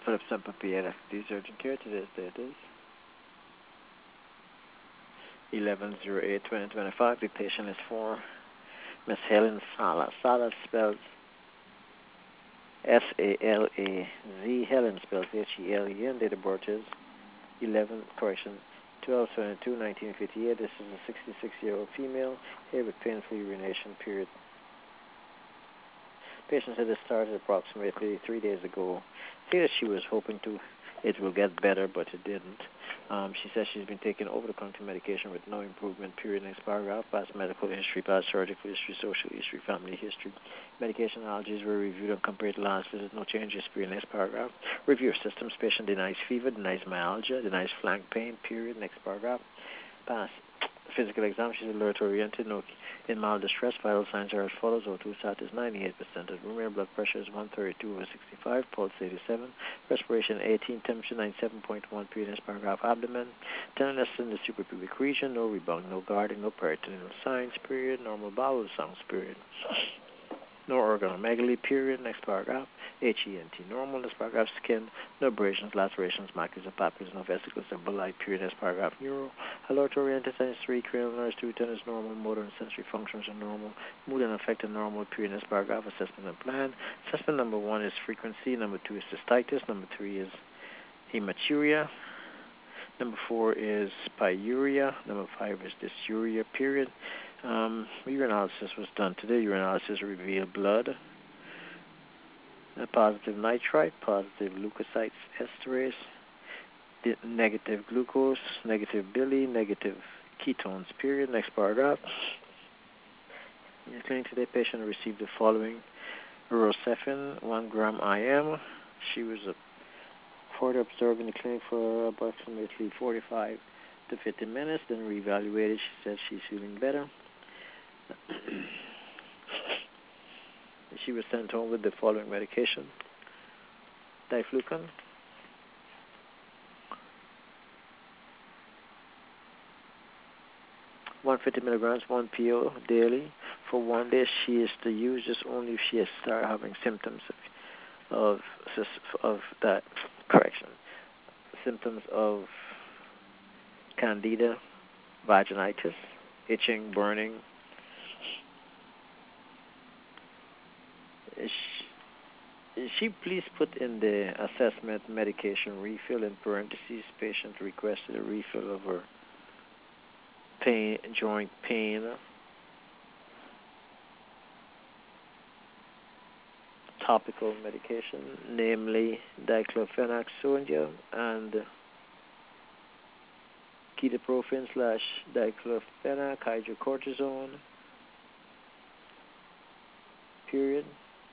Philip Semper PNFD Urgent Care. Today's date is 11/08/2025. The patient is for Miss Helen Sala. Sala spells S-A-L-A-Z. Helen spells H-E-L-E-N. Date of birth is 12/22/1958. This is a 66-year-old female here with painful urination. Period. Patient said it started approximately 3 days ago. See that she was hoping it will get better, but it didn't. She says she's been taking over-the-counter medication with no improvement. Period. Next paragraph. Past medical history, past surgical history, social history, family history. Medication allergies were reviewed and compared to last visit. No changes. Period. Next paragraph. Review of systems. Patient denies fever, denies myalgia, denies flank pain. Period. Next paragraph. Past physical exam. She's alert oriented. No in mild distress. Vital signs are as follows. O2 sat is 98%. Room air blood pressure is 132/65. Pulse 87. Respiration 18. Temperature 97.1. Period. Next paragraph. Abdomen. Tenderness in the suprapubic region. No rebound. No guarding. No peritoneal signs. Period. Normal bowel sounds. Period. No organomegaly. Period. Next paragraph. HENT. Normal. Next paragraph. Skin. No abrasions, lacerations, maculas, or papules. No vesicles or blight. Period. Next paragraph. Neuro. Alert oriented signs 3. Cranial nerves 2. Tennis normal. Motor and sensory functions are normal. Mood and affected normal. Period. Next paragraph. Assessment and plan. Assessment number 1 is frequency. Number 2 is cystitis. Number 3 is hematuria. Number 4 is pyuria. Number 5 is dysuria. Period. Urinalysis was done today. Urinalysis revealed blood. Positive nitrite, positive leukocytes esterase, negative glucose, negative bili, negative ketones. Period. Next paragraph. In the clinic today, patient received the following: Rosefin, 1 gram IM. She was further observed in the clinic for approximately 45 to 50 minutes, then reevaluated. She said she's feeling better. She was sent home with the following medication: diflucan, 150 milligrams, 1 PO daily for 1 day. She is to use this only if she has started having symptoms of that correction. Symptoms of candida, vaginitis, itching, burning. She please put in the assessment medication refill in parentheses. Patient requested a refill of her joint pain. Topical medication, namely diclofenac sodium and ketoprofen / diclofenac hydrocortisone. Period.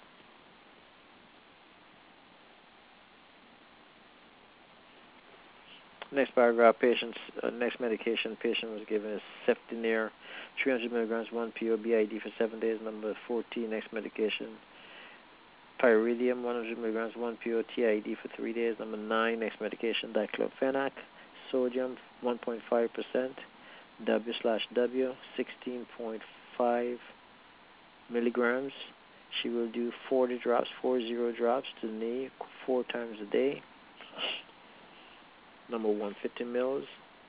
Next paragraph. Patient's next medication patient was given is Cefdinir, 300 milligrams, 1 PO BID for 7 days. Number 14. Next medication, Pyridium, 100 milligrams, 1 PO TID for 3 days. Number 9. Next medication, diclofenac sodium, 1.5%, W/W, 16.5 milligrams. She will do 40 drops to the knee 4 times a day. Number 150 mils.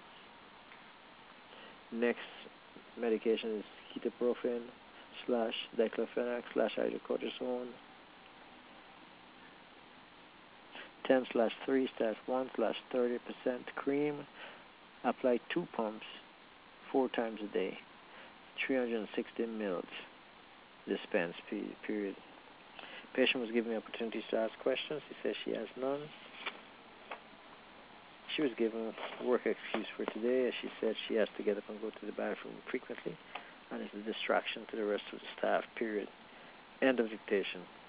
Next medication is ketoprofen / diclofenac / hydrocortisone, 10/3/1/30% cream. Apply 2 pumps 4 times a day. 360 mils. Dispense. Period. Patient was given the opportunity to ask questions. He says she has none. She was given a work excuse for today, as she said she has to get up and go to the bathroom frequently, and is a distraction to the rest of the staff. Period. End of dictation.